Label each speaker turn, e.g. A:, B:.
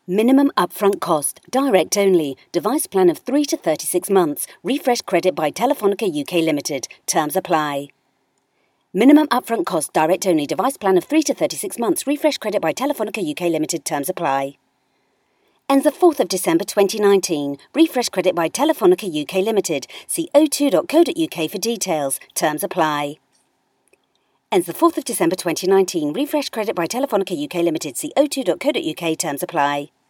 A: Minimum upfront cost, direct only, device plan of 3 to 36 months, refresh credit by Telefonica UK Limited, terms apply. Minimum upfront cost, direct only, device plan of 3 to 36 months, refresh credit by Telefonica UK Limited, terms apply. Ends the 4th of December 2019, refresh credit by Telefonica UK Limited, see o2.co.uk for details, terms apply. Ends the 4th of December 2019, refresh credit by Telefonica UK Limited, see o2.co.uk, terms apply.